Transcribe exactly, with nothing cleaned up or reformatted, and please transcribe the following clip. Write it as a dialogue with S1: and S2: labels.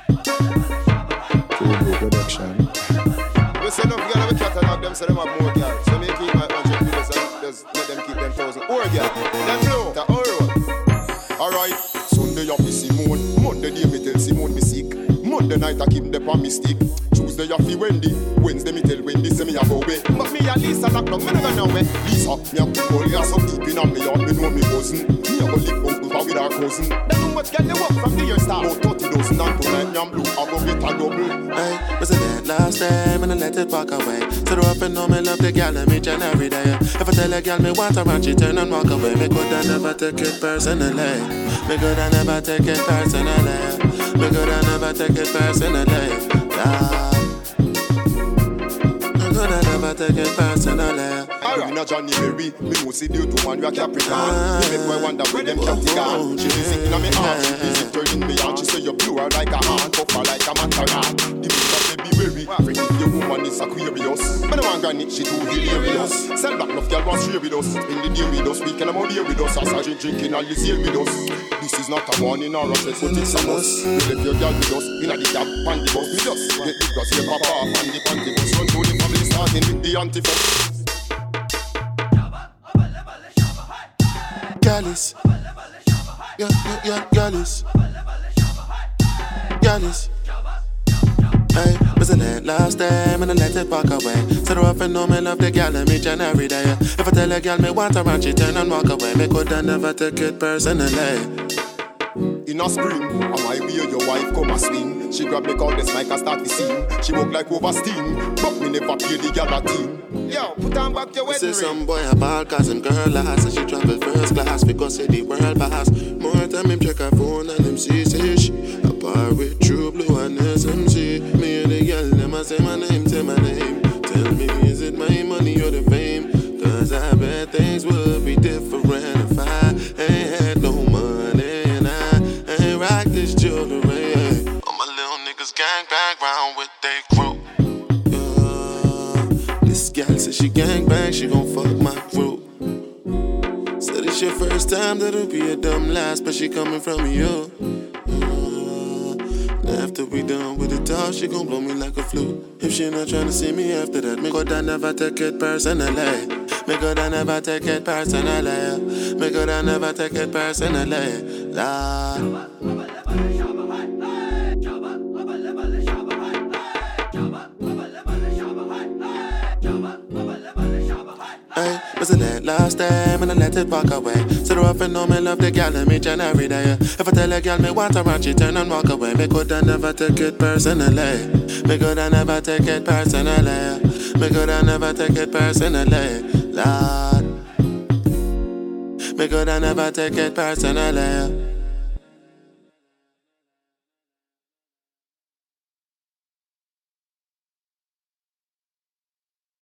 S1: Turbo production.
S2: We say enough girl, we cat and have them, so them have more girl. So me keep my hundred videos and just let them keep them thousand. Or girl, them blow, ta alright. Alright, Sunday I be Simone, Monday day me tell Simone me sick. Monday night I keep them on me stick. Tuesday I feel Wendy, Wednesday me tell Wendy say me a go away. But me and Lisa lock down, me never know where. Lisa, me a put all your some deep in on me yard, me know me cousin. Me a go live out over with our cousin. Then know what get the work from the year start. About thirty dozen and tonight I'm blue, I go get a double.
S3: Hey, was it that last time and I let it walk away? So the up and know me love the girl and me and every day. If I tell a girl me want her and she turn and walk away, me could I never take it personally. Me could I never take it personally. Me could I never take it personally. Nah. Me could I never take it personally.
S2: Alright, na Johnny Berry, me know see the two man we a Capricorn. Me make boy wonder where them cat gone. She be sick inna me heart, she be sick turning me on. She say you blue her like a hand, tough her like a mataran. The bitch baby berry, friend if your woman is Aquarius. Me no want granny, she too hilarious. Sell back enough girl want share with us. In the day with us, weekend I'm out here with us. As I drink drinking all this here with us. This is not a warning or a threat, but it's a must. We left your girl with us, inna the cab, and the bus. We just get the grass here, pop off, and the panty bus. Run to the family starting with the antifa.
S3: Gallus, yeah, yeah, yeah, Gallus, Gallus. Hey, was it that last time and I let it walk away? So the rough and know me love the girl and me and every day. If I tell a girl me want her and she turn and walk away, me could I never take it personally.
S2: In a spring, I might be your wife come a swing. She grab me call this mic and start the scene. She walk like over steam, but me never pay the gal a team. Yo, put on back your wedding ring.
S3: Say some boy a ball cause him girl last, and she travel first class because say the world pass. More time him check her phone and him see say she a par with True Blue and S M C. Me and the girl them a say my name, say my name. Tell me is it my money or the fame? Cause I bet things would be different if I ain't had no money and I ain't rock this jewelry. All my little niggas gang bang round with they crew. This gal said she gang bang, she gon' fuck my crew. Said it's your first time, that'll be a dumb last, but she coming from you. Uh, after we done with the talk, she gon' blow me like a flute. If she not tryna see me after that, me could I never take it personally. Me could I never take it personally. Me could I never take it personally. Lord. Hey, was it that last time and I let it walk away? So the rough and know me love the girl and me and every day. If I tell a girl me want her and she turn and walk away, me could I never take it personally. Me could I never take it personally. Me could I never take it personally. Lord. Me could I never take it personally.